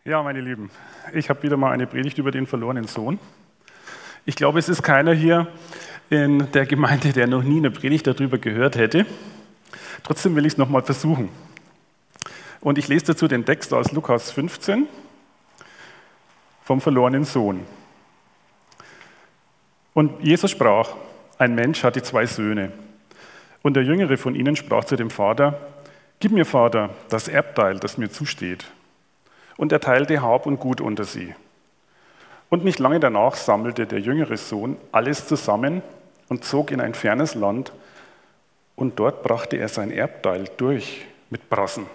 Ja, meine Lieben, ich habe wieder mal eine Predigt über den verlorenen Sohn. Ich glaube, es ist keiner hier in der Gemeinde, der noch nie eine Predigt darüber gehört hätte. Trotzdem will ich es nochmal versuchen. Und ich lese dazu den Text aus Lukas 15 vom verlorenen Sohn. Und Jesus sprach: Ein Mensch hatte 2 Söhne. Und der jüngere von ihnen sprach zu dem Vater: Gib mir, Vater, das Erbteil, das mir zusteht. Und er teilte Hab und Gut unter sie. Und nicht lange danach sammelte der jüngere Sohn alles zusammen und zog in ein fernes Land, und dort brachte er sein Erbteil durch mit Brassen.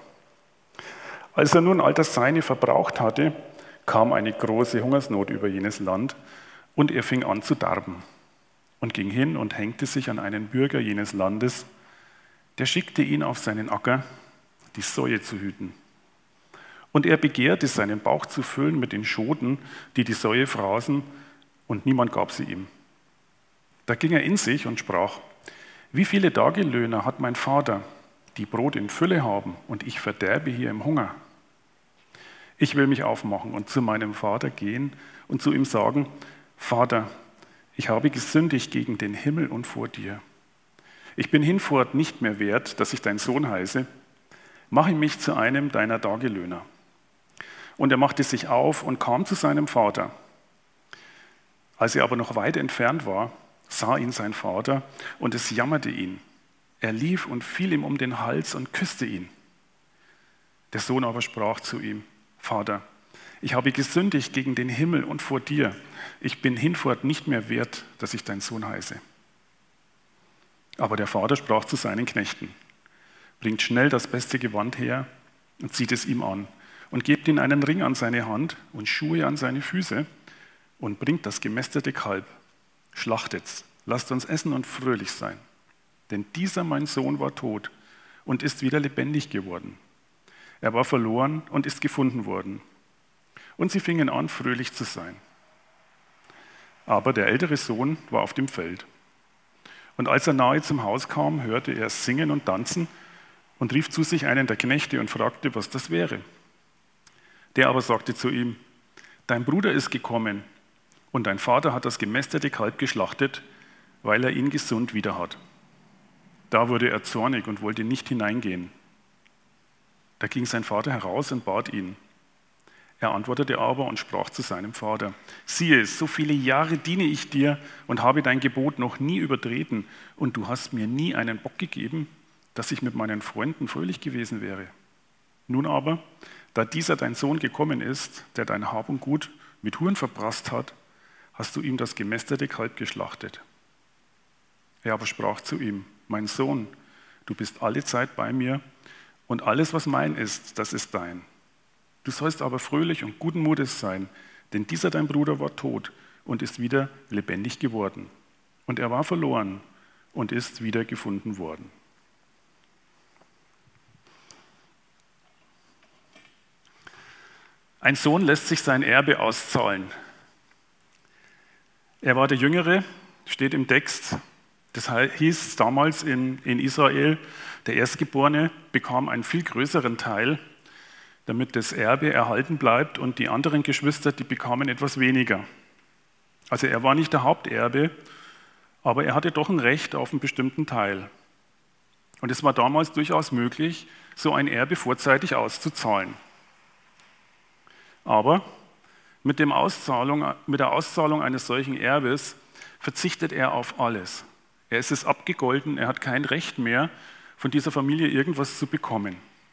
Als er nun all das Seine verbraucht hatte, kam eine große Hungersnot über jenes Land, und er fing an zu darben und ging hin und hängte sich an einen Bürger jenes Landes, der schickte ihn auf seinen Acker, die Säue zu hüten. Und er begehrte, seinen Bauch zu füllen mit den Schoten, die die Säue fraßen, und niemand gab sie ihm. Da ging er in sich und sprach: Wie viele Tagelöhner hat mein Vater, die Brot in Fülle haben, und ich verderbe hier im Hunger? Ich will mich aufmachen und zu meinem Vater gehen und zu ihm sagen: Vater, ich habe gesündigt gegen den Himmel und vor dir. Ich bin hinfort nicht mehr wert, dass ich dein Sohn heiße. Mache mich zu einem deiner Tagelöhner. Und er machte sich auf und kam zu seinem Vater. Als er aber noch weit entfernt war, sah ihn sein Vater, und es jammerte ihn. Er lief und fiel ihm um den Hals und küsste ihn. Der Sohn aber sprach zu ihm: Vater, ich habe gesündigt gegen den Himmel und vor dir. Ich bin hinfort nicht mehr wert, dass ich dein Sohn heiße. Aber der Vater sprach zu seinen Knechten: Bringt schnell das beste Gewand her und zieht es ihm an und gebt ihm einen Ring an seine Hand und Schuhe an seine Füße und bringt das gemästete Kalb. Schlachtet's, lasst uns essen und fröhlich sein. Denn dieser mein Sohn war tot und ist wieder lebendig geworden. Er war verloren und ist gefunden worden. Und sie fingen an, fröhlich zu sein. Aber der ältere Sohn war auf dem Feld. Und als er nahe zum Haus kam, hörte er singen und tanzen und rief zu sich einen der Knechte und fragte, was das wäre. Der aber sagte zu ihm: Dein Bruder ist gekommen, und dein Vater hat das gemästete Kalb geschlachtet, weil er ihn gesund wieder hat. Da wurde er zornig und wollte nicht hineingehen. Da ging sein Vater heraus und bat ihn. Er antwortete aber und sprach zu seinem Vater: Siehe, so viele Jahre diene ich dir und habe dein Gebot noch nie übertreten, und du hast mir nie einen Bock gegeben, dass ich mit meinen Freunden fröhlich gewesen wäre. Nun aber, da dieser dein Sohn gekommen ist, der dein Hab und Gut mit Huren verprasst hat, hast du ihm das gemästete Kalb geschlachtet. Er aber sprach zu ihm: Mein Sohn, du bist alle Zeit bei mir, und alles, was mein ist, das ist dein. Du sollst aber fröhlich und guten Mutes sein, denn dieser dein Bruder war tot und ist wieder lebendig geworden. Und er war verloren und ist wieder gefunden worden. Ein Sohn lässt sich sein Erbe auszahlen. Er war der Jüngere, steht im Text. Das hieß damals in Israel, der Erstgeborene bekam einen viel größeren Teil, damit das Erbe erhalten bleibt, und die anderen Geschwister, die bekamen etwas weniger. Also er war nicht der Haupterbe, aber er hatte doch ein Recht auf einen bestimmten Teil. Und es war damals durchaus möglich, so ein Erbe vorzeitig auszuzahlen. Aber mit der Auszahlung eines solchen Erbes verzichtet er auf alles. Er ist es abgegolten, er hat kein Recht mehr, von dieser Familie irgendwas zu bekommen.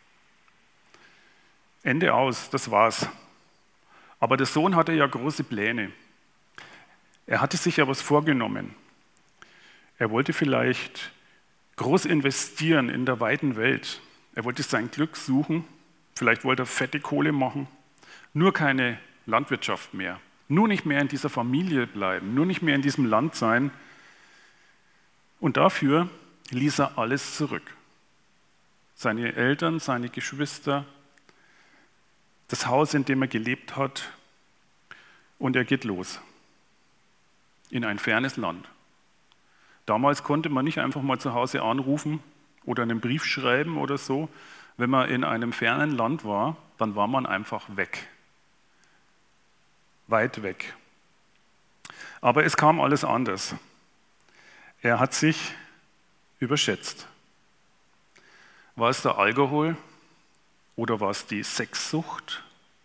Ende aus, das war's. Aber der Sohn hatte ja große Pläne. Er hatte sich ja was vorgenommen. Er wollte vielleicht groß investieren in der weiten Welt. Er wollte sein Glück suchen, vielleicht wollte er fette Kohle machen. Nur keine Landwirtschaft mehr, nur nicht mehr in dieser Familie bleiben, nur nicht mehr in diesem Land sein. Und dafür ließ er alles zurück. Seine Eltern, seine Geschwister, das Haus, in dem er gelebt hat, und er geht los in ein fernes Land. Damals konnte man nicht einfach mal zu Hause anrufen oder einen Brief schreiben oder so. Wenn man in einem fernen Land war, dann war man einfach weg. weit weg. Aber es kam alles anders. Er hat sich überschätzt. War es der Alkohol oder war es die Sexsucht?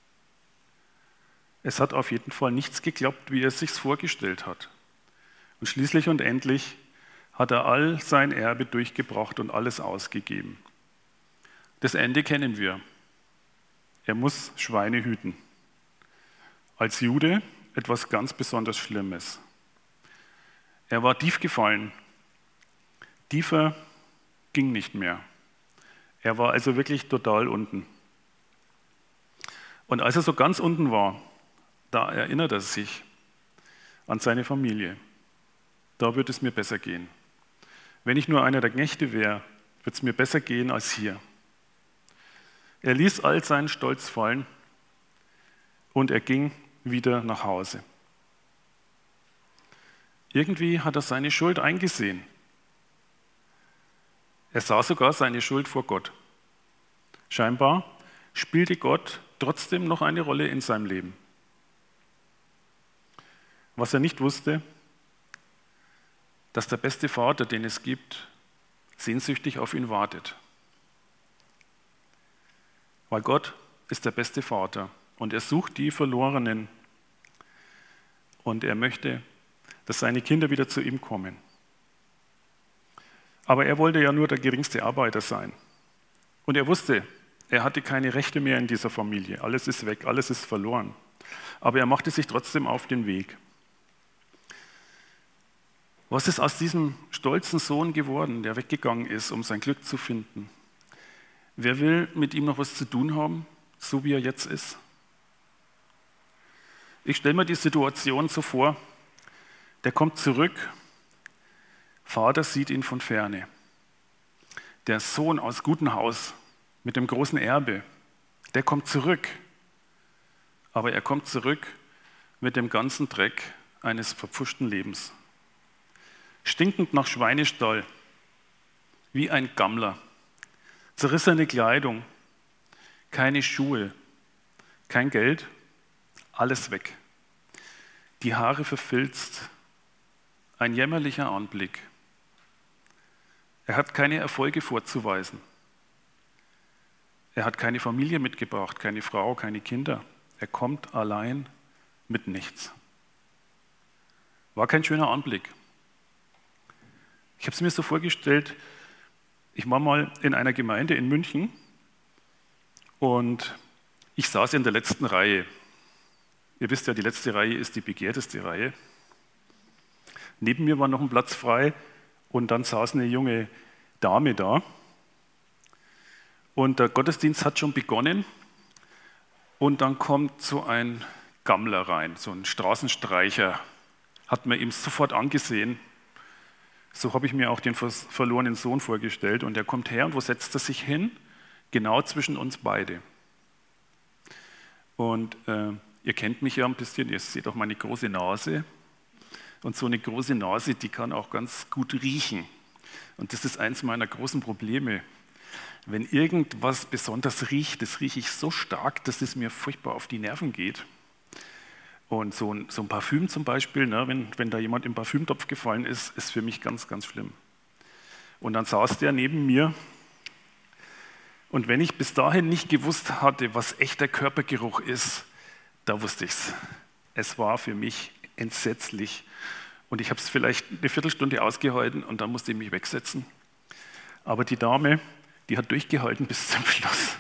Es hat auf jeden Fall nichts geklappt, wie er es sich vorgestellt hat. Und schließlich und endlich hat er all sein Erbe durchgebracht und alles ausgegeben. Das Ende kennen wir. Er muss Schweine hüten. Als Jude etwas ganz besonders Schlimmes. Er war tief gefallen. Tiefer ging nicht mehr. Er war also wirklich total unten. Und als er so ganz unten war, da erinnert er sich an seine Familie. Da wird es mir besser gehen. Wenn ich nur einer der Knechte wäre, wird es mir besser gehen als hier. Er ließ all seinen Stolz fallen und er ging wieder nach Hause. Irgendwie hat er seine Schuld eingesehen. Er sah sogar seine Schuld vor Gott. Scheinbar spielte Gott trotzdem noch eine Rolle in seinem Leben. Was er nicht wusste, dass der beste Vater, den es gibt, sehnsüchtig auf ihn wartet. Weil Gott ist der beste Vater und er sucht die Verlorenen und er möchte, dass seine Kinder wieder zu ihm kommen. Aber er wollte ja nur der geringste Arbeiter sein. Und er wusste, er hatte keine Rechte mehr in dieser Familie. Alles ist weg, alles ist verloren. Aber er machte sich trotzdem auf den Weg. Was ist aus diesem stolzen Sohn geworden, der weggegangen ist, um sein Glück zu finden? Wer will mit ihm noch was zu tun haben, so wie er jetzt ist? Ich stelle mir die Situation so vor, der kommt zurück, Vater sieht ihn von ferne. Der Sohn aus gutem Haus mit dem großen Erbe, der kommt zurück. Aber er kommt zurück mit dem ganzen Dreck eines verpfuschten Lebens. Stinkend nach Schweinestall, wie ein Gammler. Zerrissene Kleidung, keine Schuhe, kein Geld, alles weg. Die Haare verfilzt, ein jämmerlicher Anblick. Er hat keine Erfolge vorzuweisen. Er hat keine Familie mitgebracht, keine Frau, keine Kinder. Er kommt allein mit nichts. War kein schöner Anblick. Ich habe es mir so vorgestellt, ich war mal in einer Gemeinde in München und ich saß in der letzten Reihe. Ihr wisst ja, die letzte Reihe ist die begehrteste Reihe. Neben mir war noch ein Platz frei und dann saß eine junge Dame da. Und der Gottesdienst hat schon begonnen und dann kommt so ein Gammler rein, so ein Straßenstreicher, hat man ihm sofort angesehen. So habe ich mir auch den verlorenen Sohn vorgestellt. Und er kommt her und wo setzt er sich hin? Genau zwischen uns beide. Und ihr kennt mich ja ein bisschen, ihr seht auch meine große Nase. Und so eine große Nase, die kann auch ganz gut riechen. Und das ist eins meiner großen Probleme. Wenn irgendwas besonders riecht, das rieche ich so stark, dass es mir furchtbar auf die Nerven geht. Und so ein Parfüm zum Beispiel, ne, wenn da jemand im Parfümtopf gefallen ist, ist für mich ganz, ganz schlimm. Und dann saß der neben mir. Und wenn ich bis dahin nicht gewusst hatte, was echter Körpergeruch ist, da wusste ich es. Es war für mich entsetzlich. Und ich habe es vielleicht eine Viertelstunde ausgehalten und dann musste ich mich wegsetzen. Aber die Dame, die hat durchgehalten bis zum Schluss.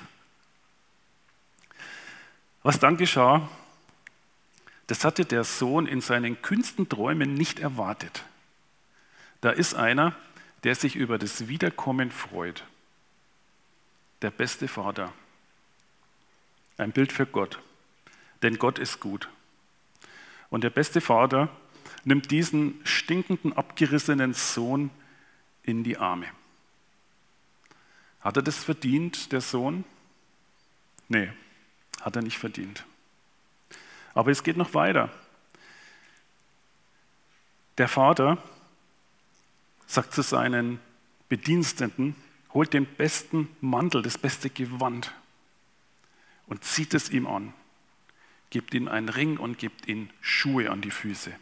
Was dann geschah, das hatte der Sohn in seinen kühnsten Träumen nicht erwartet. Da ist einer, der sich über das Wiederkommen freut. Der beste Vater. Ein Bild für Gott. Denn Gott ist gut. Und der beste Vater nimmt diesen stinkenden, abgerissenen Sohn in die Arme. Hat er das verdient, der Sohn? Nee, hat er nicht verdient. Aber es geht noch weiter. Der Vater sagt zu seinen Bediensteten, holt den besten Mantel, das beste Gewand und zieht es ihm an. gebt ihnen einen Ring und gebt ihnen Schuhe an die Füße.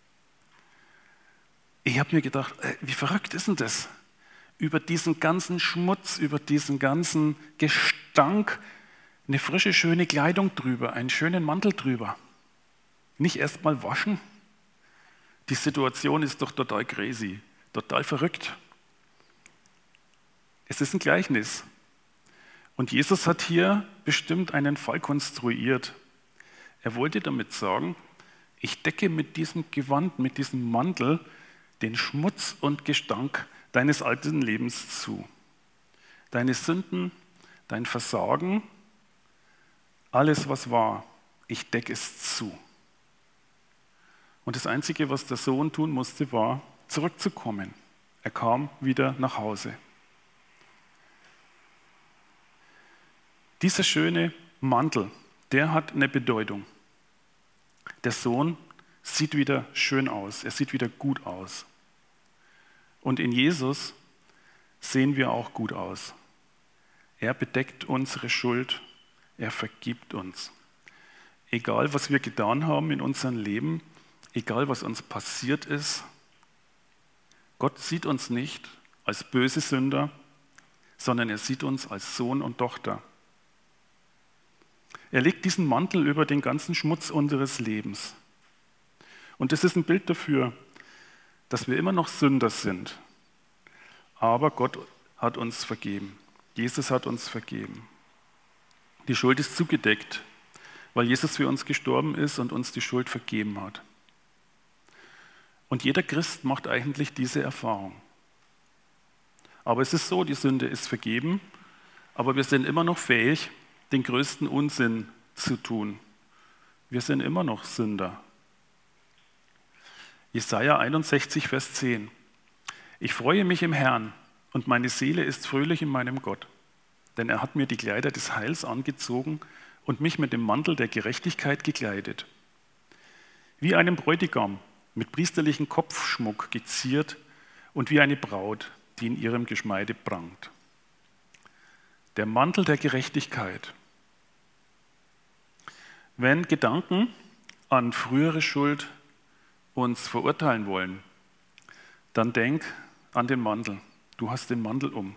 Ich habe mir gedacht, wie verrückt ist denn das? Über diesen ganzen Schmutz, über diesen ganzen Gestank, eine frische, schöne Kleidung drüber, einen schönen Mantel drüber. Nicht erst mal waschen? Die Situation ist doch total crazy, total verrückt. Es ist ein Gleichnis. Und Jesus hat hier bestimmt einen Fall konstruiert. Er wollte damit sagen, ich decke mit diesem Gewand, mit diesem Mantel den Schmutz und Gestank deines alten Lebens zu. Deine Sünden, dein Versagen, alles was war, ich decke es zu. Und das Einzige, was der Sohn tun musste, war, zurückzukommen. Er kam wieder nach Hause. Dieser schöne Mantel, der hat eine Bedeutung. Der Sohn sieht wieder schön aus, er sieht wieder gut aus. Und in Jesus sehen wir auch gut aus. Er bedeckt unsere Schuld, er vergibt uns. Egal, was wir getan haben in unserem Leben, egal, was uns passiert ist, Gott sieht uns nicht als böse Sünder, sondern er sieht uns als Sohn und Tochter. Er legt diesen Mantel über den ganzen Schmutz unseres Lebens. Und das ist ein Bild dafür, dass wir immer noch Sünder sind. Aber Gott hat uns vergeben. Jesus hat uns vergeben. Die Schuld ist zugedeckt, weil Jesus für uns gestorben ist und uns die Schuld vergeben hat. Und jeder Christ macht eigentlich diese Erfahrung. Aber es ist so, die Sünde ist vergeben, aber wir sind immer noch fähig, den größten Unsinn zu tun. Wir sind immer noch Sünder. Jesaja 61, Vers 10. Ich freue mich im Herrn und meine Seele ist fröhlich in meinem Gott, denn er hat mir die Kleider des Heils angezogen und mich mit dem Mantel der Gerechtigkeit gekleidet. Wie einem Bräutigam mit priesterlichem Kopfschmuck geziert und wie eine Braut, die in ihrem Geschmeide prangt. Der Mantel der Gerechtigkeit. Wenn Gedanken an frühere Schuld uns verurteilen wollen, dann denk an den Mantel. Du hast den Mantel um.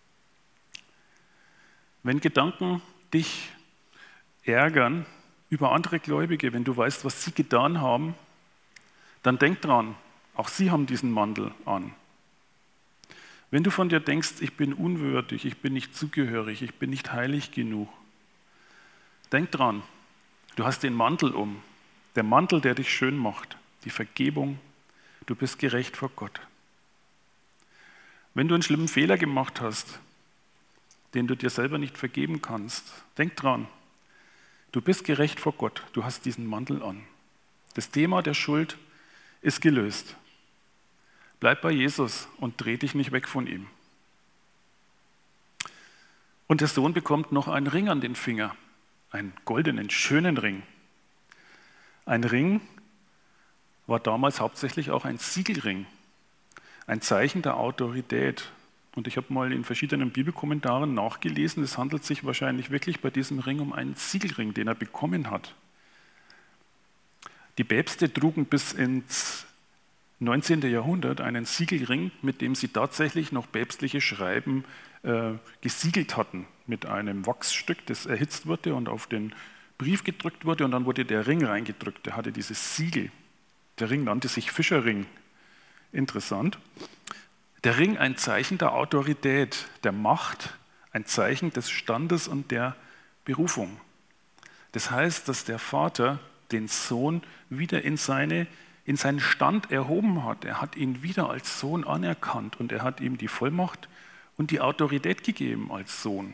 Wenn Gedanken dich ärgern über andere Gläubige, wenn du weißt, was sie getan haben, dann denk dran, auch sie haben diesen Mantel an. Wenn du von dir denkst, ich bin unwürdig, ich bin nicht zugehörig, ich bin nicht heilig genug, denk dran, du hast den Mantel um, der Mantel, der dich schön macht, die Vergebung, du bist gerecht vor Gott. Wenn du einen schlimmen Fehler gemacht hast, den du dir selber nicht vergeben kannst, denk dran, du bist gerecht vor Gott, du hast diesen Mantel an. Das Thema der Schuld ist gelöst. Bleib bei Jesus und dreh dich nicht weg von ihm. Und der Sohn bekommt noch einen Ring an den Finger, einen goldenen, schönen Ring. Ein Ring war damals hauptsächlich auch ein Siegelring, ein Zeichen der Autorität. Und ich habe mal in verschiedenen Bibelkommentaren nachgelesen, es handelt sich wahrscheinlich wirklich bei diesem Ring um einen Siegelring, den er bekommen hat. Die Päpste trugen bis ins 19. Jahrhundert einen Siegelring, mit dem sie tatsächlich noch päpstliche Schreiben gesiegelt hatten, mit einem Wachsstück, das erhitzt wurde und auf den Brief gedrückt wurde und dann wurde der Ring reingedrückt. Der hatte dieses Siegel. Der Ring nannte sich Fischerring. Interessant. Der Ring ein Zeichen der Autorität, der Macht, ein Zeichen des Standes und der Berufung. Das heißt, dass der Vater den Sohn wieder in seinen Stand erhoben hat. Er hat ihn wieder als Sohn anerkannt und er hat ihm die Vollmacht und die Autorität gegeben als Sohn.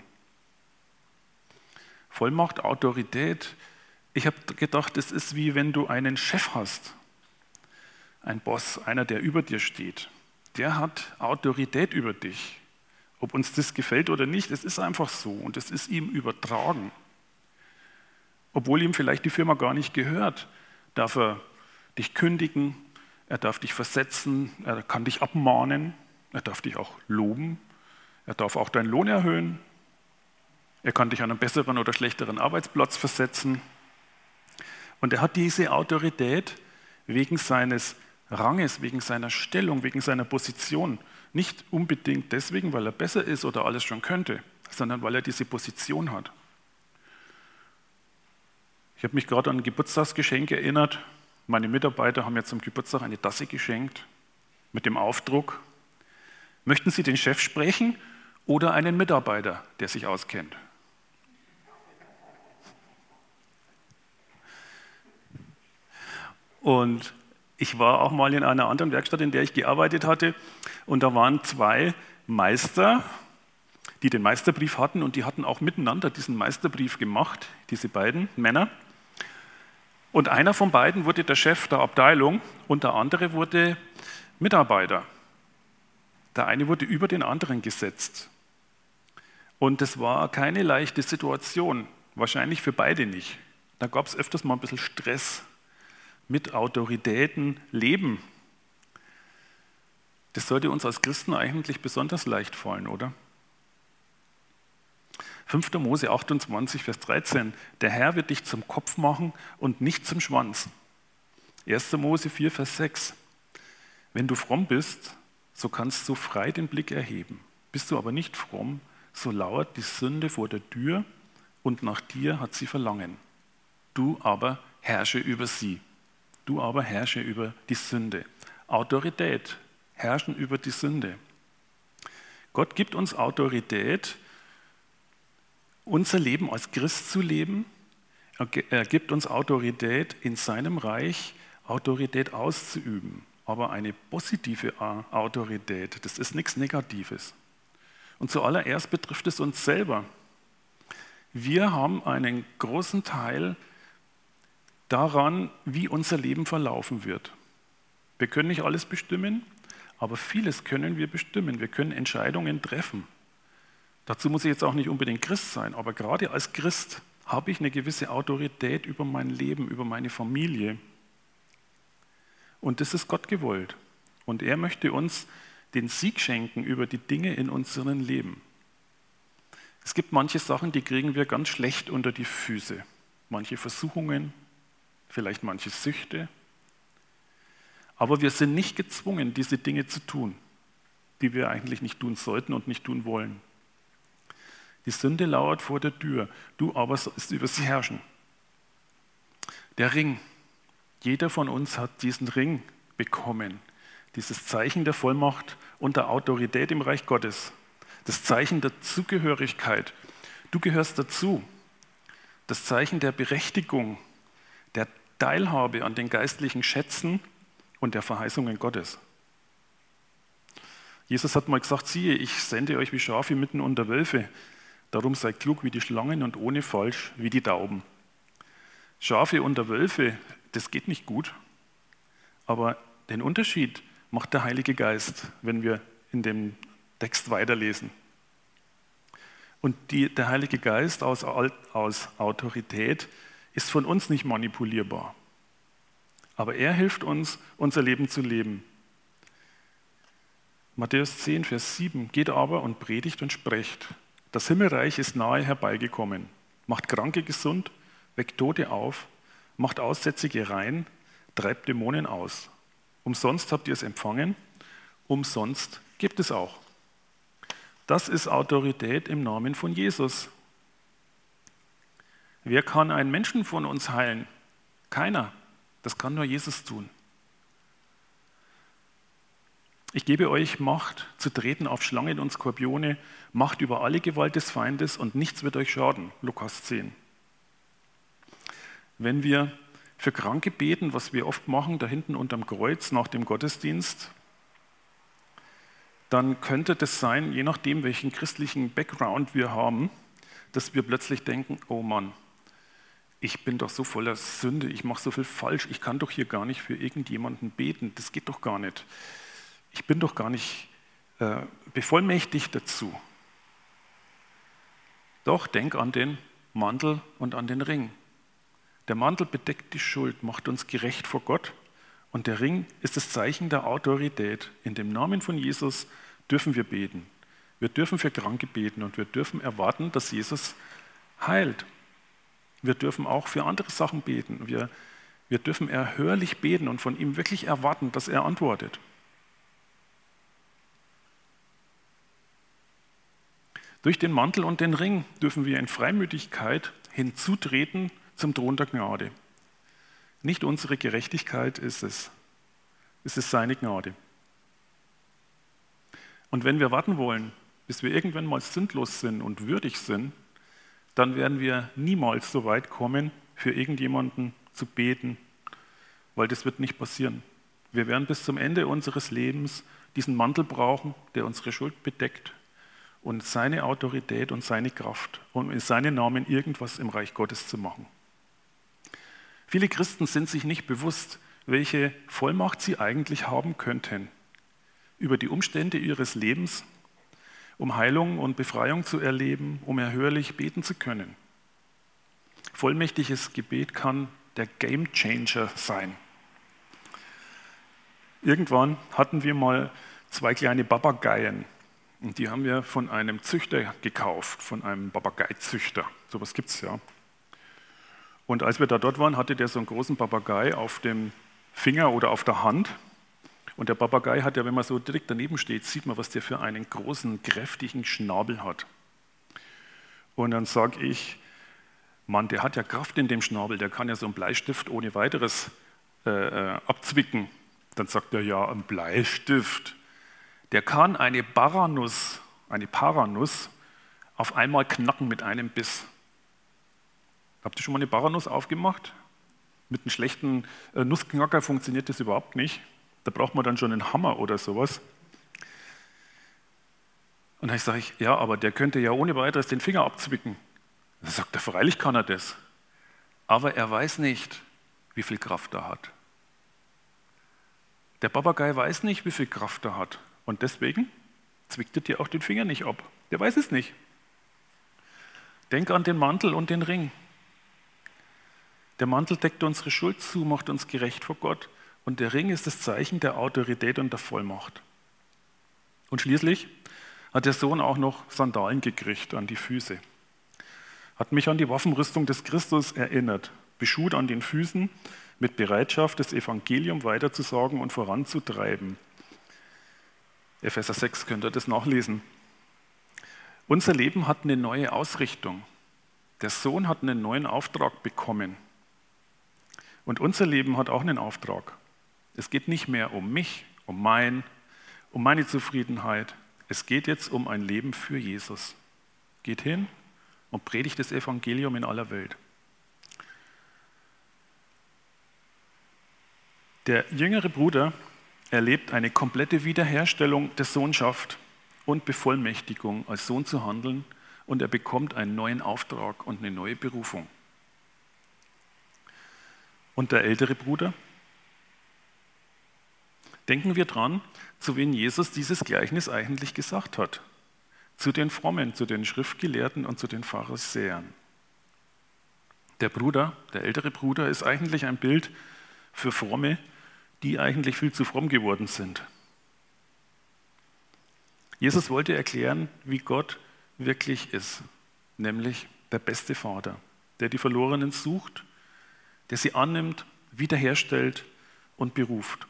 Vollmacht, Autorität. Ich habe gedacht, es ist wie wenn du einen Chef hast, ein Boss, einer, der über dir steht. Der hat Autorität über dich. Ob uns das gefällt oder nicht, es ist einfach so und es ist ihm übertragen. Obwohl ihm vielleicht die Firma gar nicht gehört, darf er dich kündigen, er darf dich versetzen, er kann dich abmahnen, er darf dich auch loben, er darf auch deinen Lohn erhöhen, er kann dich an einen besseren oder schlechteren Arbeitsplatz versetzen. Und er hat diese Autorität wegen seines Ranges, wegen seiner Stellung, wegen seiner Position. Nicht unbedingt deswegen, weil er besser ist oder alles schon könnte, sondern weil er diese Position hat. Ich habe mich gerade an ein Geburtstagsgeschenk erinnert. Meine Mitarbeiter haben mir zum Geburtstag eine Tasse geschenkt mit dem Aufdruck: Möchten Sie den Chef sprechen oder einen Mitarbeiter, der sich auskennt? Und ich war auch mal in einer anderen Werkstatt, in der ich gearbeitet hatte, und da waren zwei Meister, die den Meisterbrief hatten, und die hatten auch miteinander diesen Meisterbrief gemacht, diese beiden Männer. Und einer von beiden wurde der Chef der Abteilung und der andere wurde Mitarbeiter. Der eine wurde über den anderen gesetzt. Und das war keine leichte Situation, wahrscheinlich für beide nicht. Da gab es öfters mal ein bisschen Stress mit Autoritäten leben. Das sollte uns als Christen eigentlich besonders leicht fallen, oder? 5. Mose 28, Vers 13. Der Herr wird dich zum Kopf machen und nicht zum Schwanz. 1. Mose 4, Vers 6. Wenn du fromm bist, so kannst du frei den Blick erheben. Bist du aber nicht fromm, so lauert die Sünde vor der Tür und nach dir hat sie Verlangen. Du aber herrsche über sie. Du aber herrsche über die Sünde. Autorität, herrschen über die Sünde. Gott gibt uns Autorität, unser Leben als Christ zu leben. Er gibt uns Autorität, in seinem Reich Autorität auszuüben. Aber eine positive Autorität, das ist nichts Negatives. Und zuallererst betrifft es uns selber. Wir haben einen großen Teil daran, wie unser Leben verlaufen wird. Wir können nicht alles bestimmen, aber vieles können wir bestimmen. Wir können Entscheidungen treffen. Dazu muss ich jetzt auch nicht unbedingt Christ sein, aber gerade als Christ habe ich eine gewisse Autorität über mein Leben, über meine Familie. Und das ist Gott gewollt. Und er möchte uns den Sieg schenken über die Dinge in unserem Leben. Es gibt manche Sachen, die kriegen wir ganz schlecht unter die Füße. Manche Versuchungen, vielleicht manche Süchte. Aber wir sind nicht gezwungen, diese Dinge zu tun, die wir eigentlich nicht tun sollten und nicht tun wollen. Die Sünde lauert vor der Tür, du aber sollst über sie herrschen. Der Ring. Jeder von uns hat diesen Ring bekommen. Dieses Zeichen der Vollmacht und der Autorität im Reich Gottes. Das Zeichen der Zugehörigkeit. Du gehörst dazu. Das Zeichen der Berechtigung, der Teilhabe an den geistlichen Schätzen und der Verheißungen Gottes. Jesus hat mal gesagt, siehe, ich sende euch wie Schafe mitten unter Wölfe. Darum seid klug wie die Schlangen und ohne Falsch wie die Tauben. Schafe unter Wölfe, das geht nicht gut. Aber den Unterschied macht der Heilige Geist, wenn wir in dem Text weiterlesen. Und der Heilige Geist aus Autorität ist von uns nicht manipulierbar. Aber er hilft uns, unser Leben zu leben. Matthäus 10, Vers 7. Geht aber und predigt und sprecht. Das Himmelreich ist nahe herbeigekommen. Macht Kranke gesund, weckt Tote auf, macht Aussätzige rein, treibt Dämonen aus. Umsonst habt ihr es empfangen, umsonst gebt es auch. Das ist Autorität im Namen von Jesus. Wer kann einen Menschen von uns heilen? Keiner. Das kann nur Jesus tun. Ich gebe euch Macht, zu treten auf Schlangen und Skorpione, Macht über alle Gewalt des Feindes und nichts wird euch schaden. Lukas 10. Wenn wir für Kranke beten, was wir oft machen, da hinten unterm Kreuz nach dem Gottesdienst, dann könnte das sein, je nachdem, welchen christlichen Background wir haben, dass wir plötzlich denken, oh Mann, ich bin doch so voller Sünde, ich mache so viel falsch, ich kann doch hier gar nicht für irgendjemanden beten, das geht doch gar nicht. Ich bin doch gar nicht bevollmächtigt dazu. Doch denk an den Mantel und an den Ring. Der Mantel bedeckt die Schuld, macht uns gerecht vor Gott und der Ring ist das Zeichen der Autorität. In dem Namen von Jesus dürfen wir beten. Wir dürfen für Kranke beten und wir dürfen erwarten, dass Jesus heilt. Wir dürfen auch für andere Sachen beten. Wir dürfen erhörlich beten und von ihm wirklich erwarten, dass er antwortet. Durch den Mantel und den Ring dürfen wir in Freimütigkeit hinzutreten zum Thron der Gnade. Nicht unsere Gerechtigkeit ist es ist seine Gnade. Und wenn wir warten wollen, bis wir irgendwann mal sündlos sind und würdig sind, dann werden wir niemals so weit kommen, für irgendjemanden zu beten, weil das wird nicht passieren. Wir werden bis zum Ende unseres Lebens diesen Mantel brauchen, der unsere Schuld bedeckt und seine Autorität und seine Kraft, um in seinem Namen irgendwas im Reich Gottes zu machen. Viele Christen sind sich nicht bewusst, welche Vollmacht sie eigentlich haben könnten über die Umstände ihres Lebens, um Heilung und Befreiung zu erleben, um erhörlich beten zu können. Vollmächtiges Gebet kann der Gamechanger sein. Irgendwann hatten wir mal 2 kleine Papageien und die haben wir von einem Züchter gekauft, von einem Papageizüchter. Sowas gibt es ja. Und als wir da dort waren, hatte der so einen großen Papagei auf dem Finger oder auf der Hand. Und der Papagei hat ja, wenn man so direkt daneben steht, sieht man, was der für einen großen, kräftigen Schnabel hat. Und dann sage ich, Mann, der hat ja Kraft in dem Schnabel, der kann ja so einen Bleistift ohne weiteres abzwicken. Dann sagt er, ja, ein Bleistift. Der kann eine Paranuss auf einmal knacken mit einem Biss. Habt ihr schon mal eine Paranuss aufgemacht? Mit einem schlechten Nussknacker funktioniert das überhaupt nicht. Da braucht man dann schon einen Hammer oder sowas. Und dann sage ich, ja, aber der könnte ja ohne weiteres den Finger abzwicken. Dann sagt er, freilich kann er das. Aber er weiß nicht, wie viel Kraft er hat. Der Papagei weiß nicht, wie viel Kraft er hat. Und deswegen zwickt er dir auch den Finger nicht ab. Der weiß es nicht. Denk an den Mantel und den Ring. Der Mantel deckt unsere Schuld zu, macht uns gerecht vor Gott. Und der Ring ist das Zeichen der Autorität und der Vollmacht. Und schließlich hat der Sohn auch noch Sandalen gekriegt an die Füße. Hat mich an die Waffenrüstung des Christus erinnert. Beschut an den Füßen mit Bereitschaft, das Evangelium weiterzusagen und voranzutreiben. Epheser 6 könnt ihr das nachlesen. Unser Leben hat eine neue Ausrichtung. Der Sohn hat einen neuen Auftrag bekommen. Und unser Leben hat auch einen Auftrag. Es geht nicht mehr um mich, um meine Zufriedenheit. Es geht jetzt um ein Leben für Jesus. Geht hin und predigt das Evangelium in aller Welt. Der jüngere Bruder erlebt eine komplette Wiederherstellung der Sohnschaft und Bevollmächtigung, als Sohn zu handeln, und er bekommt einen neuen Auftrag und eine neue Berufung. Und der ältere Bruder? Denken wir dran, zu wen Jesus dieses Gleichnis eigentlich gesagt hat. Zu den Frommen, zu den Schriftgelehrten und zu den Pharisäern. Der ältere Bruder, ist eigentlich ein Bild für Fromme, die eigentlich viel zu fromm geworden sind. Jesus wollte erklären, wie Gott wirklich ist, nämlich der beste Vater, der die Verlorenen sucht, der sie annimmt, wiederherstellt und beruft.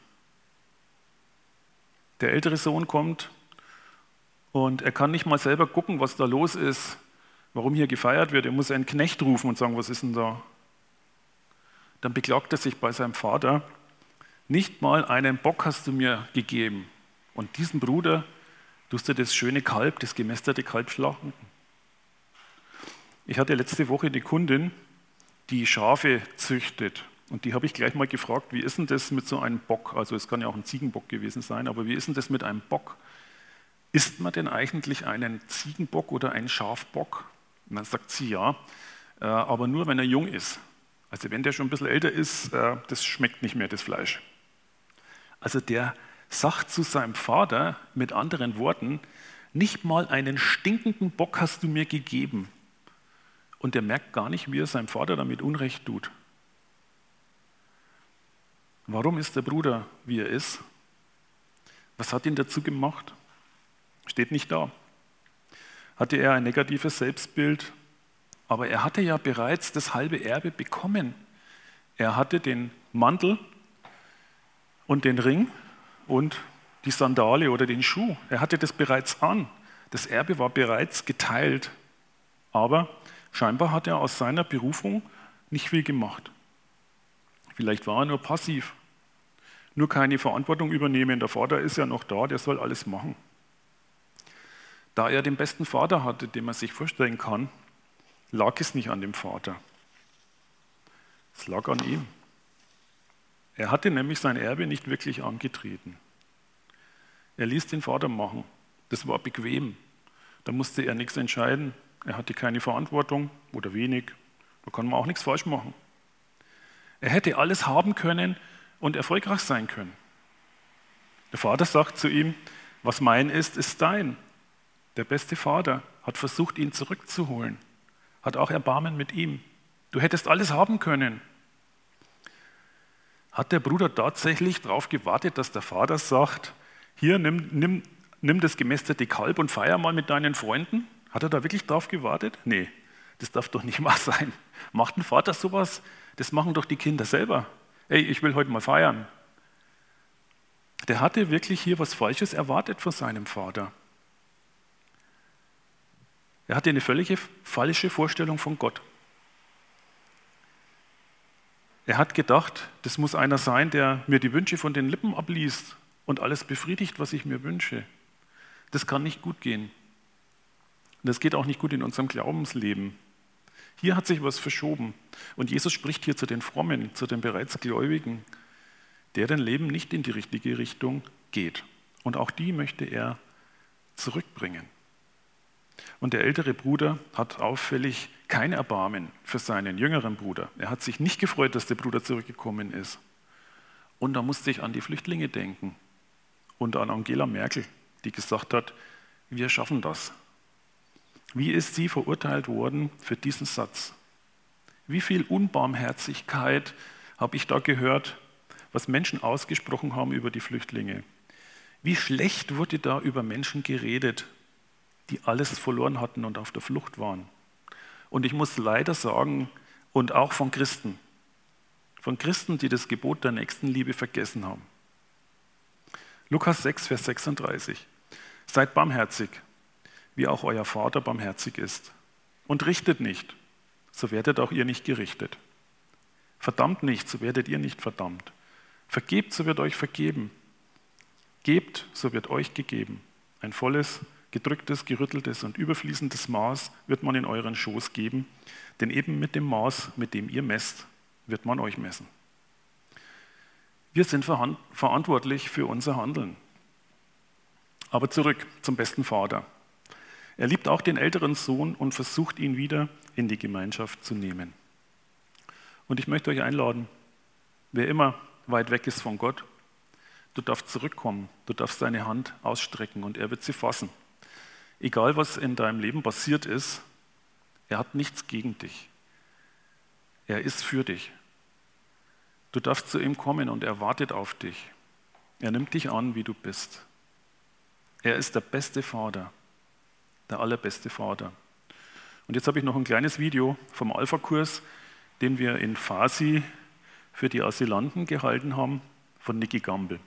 Der ältere Sohn kommt und er kann nicht mal selber gucken, was da los ist, warum hier gefeiert wird. Er muss einen Knecht rufen und sagen, was ist denn da? Dann beklagt er sich bei seinem Vater, nicht mal einen Bock hast du mir gegeben. Und diesen Bruder tust du das schöne Kalb, das gemästerte Kalb schlachten. Ich hatte letzte Woche eine Kundin, die Schafe züchtet. Und die habe ich gleich mal gefragt, wie ist denn das mit so einem Bock? Also es kann ja auch ein Ziegenbock gewesen sein, aber wie ist denn das mit einem Bock? Isst man denn eigentlich einen Ziegenbock oder einen Schafbock? Und dann sagt sie ja, aber nur wenn er jung ist. Also wenn der schon ein bisschen älter ist, das schmeckt nicht mehr, das Fleisch. Also der sagt zu seinem Vater mit anderen Worten, nicht mal einen stinkenden Bock hast du mir gegeben. Und der merkt gar nicht, wie er seinem Vater damit Unrecht tut. Warum ist der Bruder, wie er ist? Was hat ihn dazu gemacht? Steht nicht da. Hatte er ein negatives Selbstbild? Aber er hatte ja bereits das halbe Erbe bekommen. Er hatte den Mantel und den Ring und die Sandale oder den Schuh. Er hatte das bereits an. Das Erbe war bereits geteilt. Aber scheinbar hat er aus seiner Berufung nicht viel gemacht. Vielleicht war er nur passiv. Nur keine Verantwortung übernehmen. Der Vater ist ja noch da, der soll alles machen. Da er den besten Vater hatte, den man sich vorstellen kann, lag es nicht an dem Vater. Es lag an ihm. Er hatte nämlich sein Erbe nicht wirklich angetreten. Er ließ den Vater machen. Das war bequem. Da musste er nichts entscheiden. Er hatte keine Verantwortung oder wenig. Da kann man auch nichts falsch machen. Er hätte alles haben können und erfolgreich sein können. Der Vater sagt zu ihm, was mein ist, ist dein. Der beste Vater hat versucht, ihn zurückzuholen, hat auch Erbarmen mit ihm. Du hättest alles haben können. Hat der Bruder tatsächlich darauf gewartet, dass der Vater sagt, hier, nimm das gemästete Kalb und feier mal mit deinen Freunden? Hat er da wirklich drauf gewartet? Nee, das darf doch nicht wahr sein. Macht ein Vater sowas? Das machen doch die Kinder selber. Hey, ich will heute mal feiern. Der hatte wirklich hier was Falsches erwartet von seinem Vater. Er hatte eine völlig falsche Vorstellung von Gott. Er hat gedacht, das muss einer sein, der mir die Wünsche von den Lippen abliest und alles befriedigt, was ich mir wünsche. Das kann nicht gut gehen. Das geht auch nicht gut in unserem Glaubensleben. Hier hat sich was verschoben. Und Jesus spricht hier zu den Frommen, zu den bereits Gläubigen, deren Leben nicht in die richtige Richtung geht. Und auch die möchte er zurückbringen. Und der ältere Bruder hat auffällig kein Erbarmen für seinen jüngeren Bruder. Er hat sich nicht gefreut, dass der Bruder zurückgekommen ist. Und da musste ich an die Flüchtlinge denken und an Angela Merkel, die gesagt hat, wir schaffen das. Wie ist sie verurteilt worden für diesen Satz? Wie viel Unbarmherzigkeit habe ich da gehört, was Menschen ausgesprochen haben über die Flüchtlinge? Wie schlecht wurde da über Menschen geredet, die alles verloren hatten und auf der Flucht waren. Und ich muss leider sagen, und auch von Christen, die das Gebot der Nächstenliebe vergessen haben. Lukas 6, Vers 36. Seid barmherzig, wie auch euer Vater barmherzig ist. Und richtet nicht, so werdet auch ihr nicht gerichtet. Verdammt nicht, so werdet ihr nicht verdammt. Vergebt, so wird euch vergeben. Gebt, so wird euch gegeben. Ein volles, gedrücktes, gerütteltes und überfließendes Maß wird man in euren Schoß geben, denn eben mit dem Maß, mit dem ihr messt, wird man euch messen. Wir sind verantwortlich für unser Handeln. Aber zurück zum besten Vater. Er liebt auch den älteren Sohn und versucht ihn wieder in die Gemeinschaft zu nehmen. Und ich möchte euch einladen, wer immer weit weg ist von Gott, du darfst zurückkommen, du darfst deine Hand ausstrecken und er wird sie fassen. Egal, was in deinem Leben passiert ist, er hat nichts gegen dich. Er ist für dich. Du darfst zu ihm kommen und er wartet auf dich. Er nimmt dich an, wie du bist. Er ist der beste Vater, der allerbeste Vater. Und jetzt habe ich noch ein kleines Video vom Alpha-Kurs, den wir in Fasi für die Asylanten gehalten haben, von Nicky Gamble.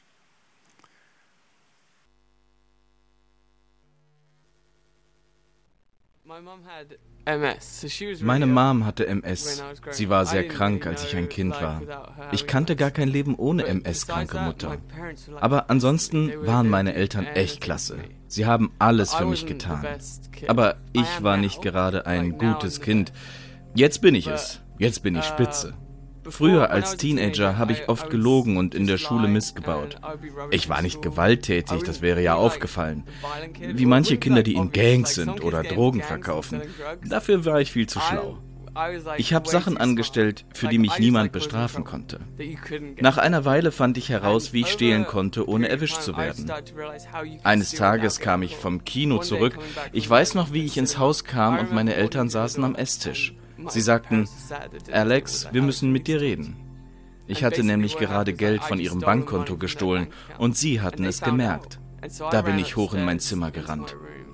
Meine Mom hatte MS. Sie war sehr krank, als ich ein Kind war. Ich kannte gar kein Leben ohne MS-kranke Mutter. Aber ansonsten waren meine Eltern echt klasse. Sie haben alles für mich getan. Aber ich war nicht gerade ein gutes Kind. Jetzt bin ich es. Jetzt bin ich spitze. Früher als Teenager habe ich oft gelogen und in der Schule Mist gebaut. Ich war nicht gewalttätig, das wäre ja aufgefallen. Wie manche Kinder, die in Gangs sind oder Drogen verkaufen. Dafür war ich viel zu schlau. Ich habe Sachen angestellt, für die mich niemand bestrafen konnte. Nach einer Weile fand ich heraus, wie ich stehlen konnte, ohne erwischt zu werden. Eines Tages kam ich vom Kino zurück. Ich weiß noch, wie ich ins Haus kam und meine Eltern saßen am Esstisch. Sie sagten, Alex, wir müssen mit dir reden. Ich hatte nämlich gerade Geld von ihrem Bankkonto gestohlen und sie hatten es gemerkt. Da bin ich hoch in mein Zimmer gerannt.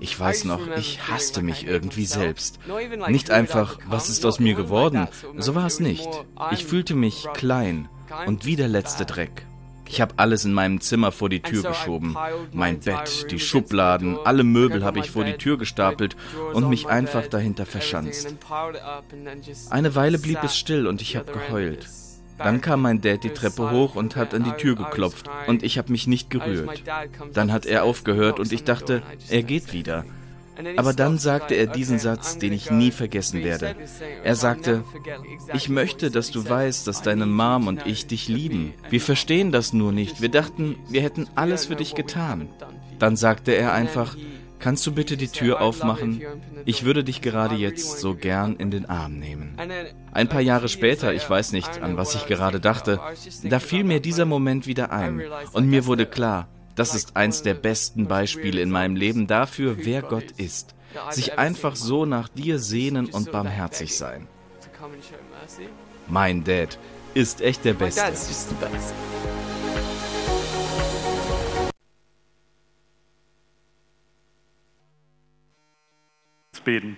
Ich weiß noch, ich hasste mich irgendwie selbst. Nicht einfach, was ist aus mir geworden? So war es nicht. Ich fühlte mich klein und wie der letzte Dreck. Ich habe alles in meinem Zimmer vor die Tür geschoben. Mein Bett, die Schubladen, alle Möbel habe ich vor die Tür gestapelt und mich einfach dahinter verschanzt. Eine Weile blieb es still und ich habe geheult. Dann kam mein Dad die Treppe hoch und hat an die Tür geklopft und ich habe mich nicht gerührt. Dann hat er aufgehört und ich dachte, er geht wieder. Aber dann sagte er diesen Satz, den ich nie vergessen werde. Er sagte, ich möchte, dass du weißt, dass deine Mom und ich dich lieben. Wir verstehen das nur nicht. Wir dachten, wir hätten alles für dich getan. Dann sagte er einfach, kannst du bitte die Tür aufmachen? Ich würde dich gerade jetzt so gern in den Arm nehmen. Ein paar Jahre später, ich weiß nicht, an was ich gerade dachte, da fiel mir dieser Moment wieder ein und mir wurde klar, das ist eins der besten Beispiele in meinem Leben dafür, wer Gott ist. Sich einfach so nach dir sehnen und barmherzig sein. Mein Dad ist echt der Beste. Beten.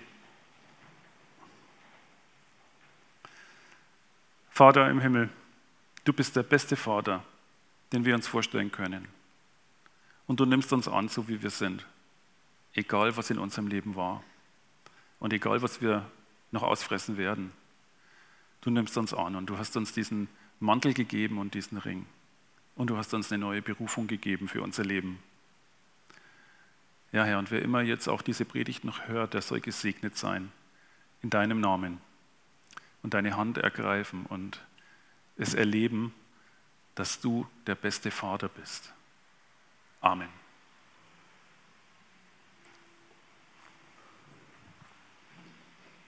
Vater im Himmel, du bist der beste Vater, den wir uns vorstellen können. Und du nimmst uns an, so wie wir sind. Egal, was in unserem Leben war. Und egal, was wir noch ausfressen werden. Du nimmst uns an und du hast uns diesen Mantel gegeben und diesen Ring. Und du hast uns eine neue Berufung gegeben für unser Leben. Ja, Herr, und wer immer jetzt auch diese Predigt noch hört, der soll gesegnet sein. In deinem Namen. Und deine Hand ergreifen und es erleben, dass du der beste Vater bist. Amen.